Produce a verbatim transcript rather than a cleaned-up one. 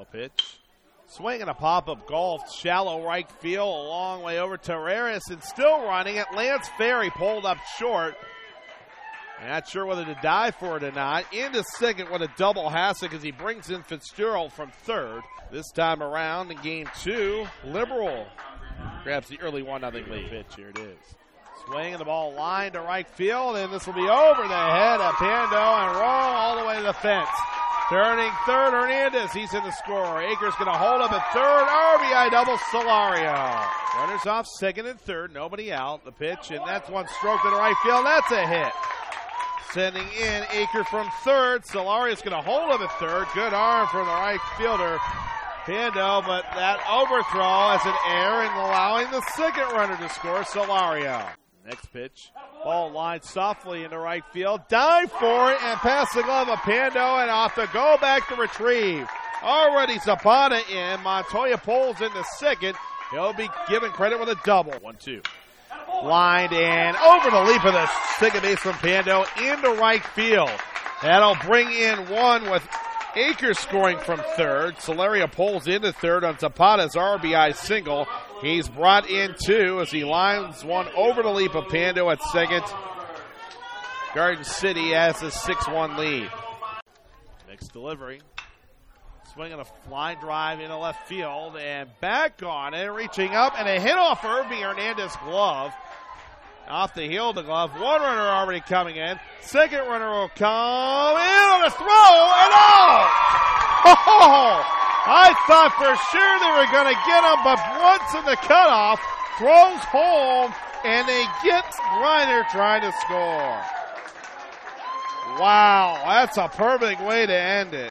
No pitch. Swing and a pop-up golf. Shallow right field. A long way over to Terraris and still running it. Lance Ferry pulled up short. Not sure whether to dive for it or not. Into second with a double Hassick as he brings in Fitzgerald from third. This time around in game two, Liberal grabs the early one nothing lead. Pitch, here it is. Swinging the ball line to right field, and this will be over the head of Pando and roll all the way to the fence. Turning third, Hernandez, he's in the score. Akers going to hold up at third, R B I double Solario. Runners off second and third, nobody out. The pitch, and that's one stroke to the right field, that's a hit. Sending in Aker from third. Solario's going to hold him at third. Good arm from the right fielder, Pando, but that overthrow as an error and allowing the second runner to score, Solario. Next pitch, ball lined softly into right field. Dive for it and pass the glove of Pando and off the go back to retrieve. Already Zapata in. Montoya pulls into second. He'll be given credit with a double. one two. Lined in over the leap of the second baseman Pando into right field. That'll bring in one with Akers scoring from third. Solario pulls into third on Zapata's R B I single. He's brought in two as he lines one over the leap of Pando at second. Garden City has a six one lead. Next delivery. Swinging a fly drive into left field and back on it, reaching up, and a hit off Irving Hernandez glove. Off the heel of the glove. One runner already coming in. Second runner will come in on a throw and out! Oh, I thought for sure they were going to get him, but once in the cutoff, throws home, and they get Griner trying to score. Wow, that's a perfect way to end it.